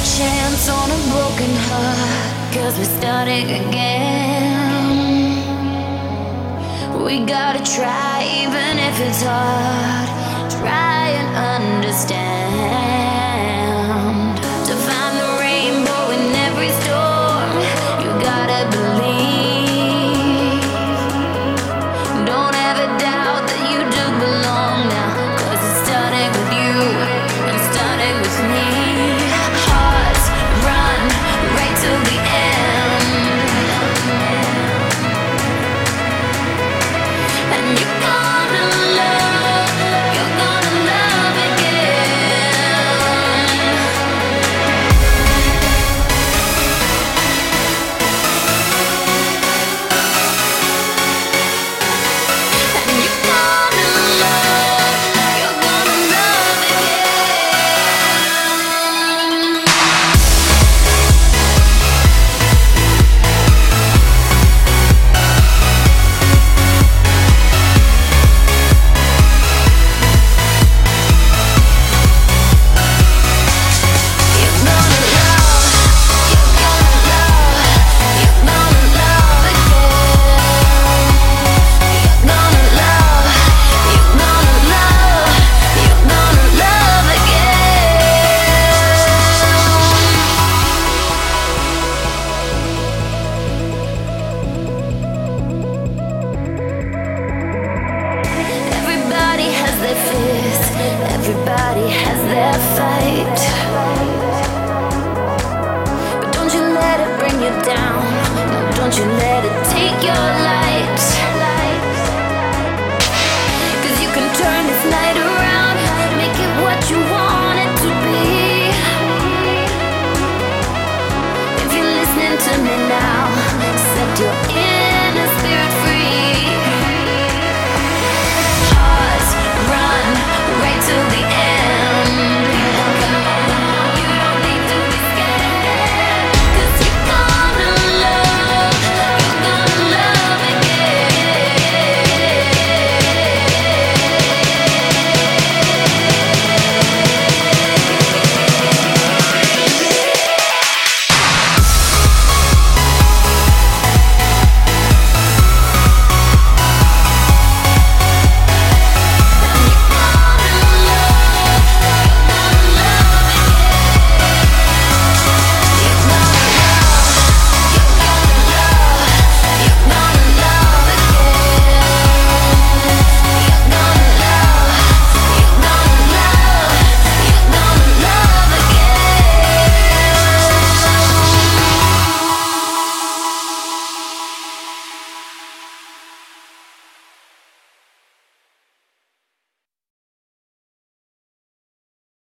chance on a broken heart, 'cause we're starting again. We gotta try, even if it's hard. Try and understand. To find the rainbow in every storm, you gotta believe. Don't ever doubt that you do belong now, 'cause it's starting with you and starting with me. Hearts run right till the end, and you're gonna love again. And you're gonna love again. Everybody has their fears, everybody has their fight. But don't you let it bring you down, no, don't you let it take your light. 'Cause you can turn this night